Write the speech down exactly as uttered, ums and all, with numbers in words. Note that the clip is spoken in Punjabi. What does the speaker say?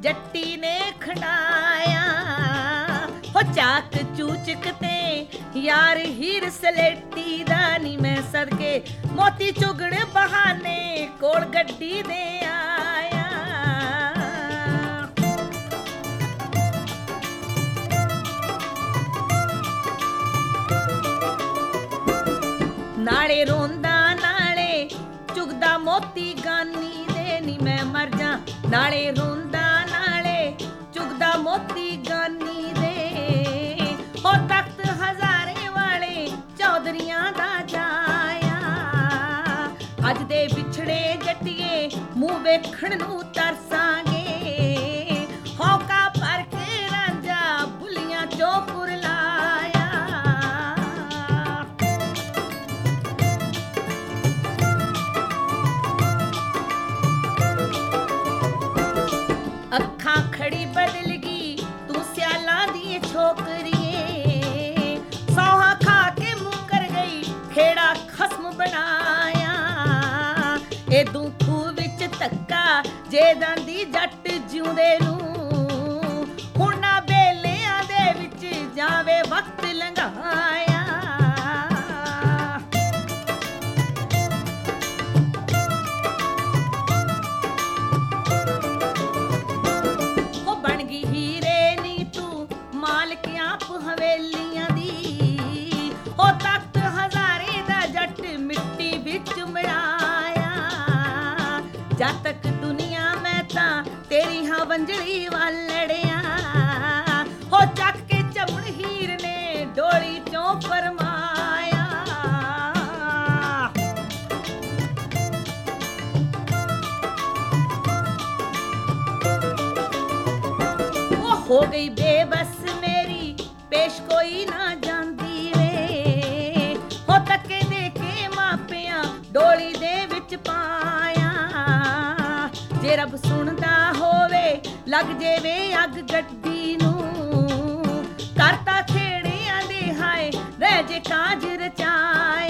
ਜੱਟੀ ਨੇ ਖੰਡਾਇਆ ਹੋ ਚਾਕ ਚੂਚਕ ਤੇ ਯਾਰ ਹੀਰ ਸਲੇਟੀ ਦਾ ਨੀ ਮੈਂ ਸਦਕੇ ਮੋਤੀ ਚੁਗਣ ਬਹਾਨੇ ਕੋਲ ਗੱਡੀ ਦੇ ਆਇਆ ਨਾਲੇ ਰੋਂਦਾ ਨਾਲੇ ਚੁਗਦਾ ਮੋਤੀ ਗਾਨੀ ਦੇ ਨੀ ਮੈਂ ਮਰ ਜਾ ਨਾਲੇ ਰੋਂਦਾ ਨਾਲੇ ਚੁਗਦਾ ਮੋਤੀ ਗਾਨੀ ਦੇ ਹੋ ਤਖਤ ਹਜ਼ਾਰੇ ਵਾਲੇ ਚੌਧਰੀਆਂ ਦਾ ਜਾਇਆ ਅੱਜ ਦੇ ਵਿਛੜੇ ਜੱਟੀਏ ਮੂੰਹ ਵੇਖਣ ਨੂੰ ਤਰਸਾਂਗੇ ਹੌਕਾ ਭਰ ਕੇ ਰਾਂਝਾ ਬੁੱਲੀਆਂ ਚੋਂ ਕੁਰਲਾਇਆ ਅੱਖਾਂ ਖੜੀ ਬਦਲ ਗਈ ਤੂੰ ਸਿਆਲਾਂ ਦੀ ਛੋਕਰੀਏ ਸੌਹਾ ਖਾ ਕੇ ਮੁੱਕਰ ਗਈ ਖੇੜਾ ਖਸਮ ਬਣਾਇਆ ਇਹ ਦੁੱਖੂ ਵਿੱਚ ਧੱਕਾ ਜੇ ਦੰਦੀ ਜੱਟ ਜਿਉਂਦੇ ਨੂੰ ਹੁਣ ਨਾ ਬੇਲਿਆਂ ਦੇ ਵਿੱਚ ਜਾਵੇ ਵਕਤ ਲੰਘਾਇਆ ਹਵੇਲੀਆਂ ਦੀ ਹੋ ਤਖਤ ਹਜ਼ਾਰੇ ਦਾ ਜੱਟ ਮਿੱਟੀ ਵਿੱਚ ਮਿਲਾਇਆ ਜਦ ਤੱਕ ਦੁਨੀਆ ਮੈਂ ਤਾਂ ਤੇਰੀ ਹਾਂ ਵੰਜਲੀ ਵੱਲ ਲੜਿਆ ਹੋ ਚੱਕ ਕੇ ਚਮੜ ਹੀਰ ਨੇ ਡੋਲੀ ਚੋਂ ਫਰਮਾਇਆ ਉਹ ਹੋ ਗਈ ਬੇਬਸ ਪੇਸ਼ ਕੋਈ ਨਾ ਜਾਂਦੀ ਵੇ ਹੋ ਤੱਕੇ ਦੇ ਕੇ ਮਾਪਿਆਂ ਡੋਲੀ ਦੇ ਵਿੱਚ ਪਾਇਆ ਜੇ ਰੱਬ ਸੁਣਦਾ ਹੋਵੇ ਲੱਗ ਜੇਵੇ ਅੱਗ ਗੱਡੀ ਨੂੰ ਕਰਤਾ ਖੇੜਿਆਂ ਦੇ ਹਾਏ ਰਹਿ ਜੇ ਕਾਜ ਰਚਾਇਆ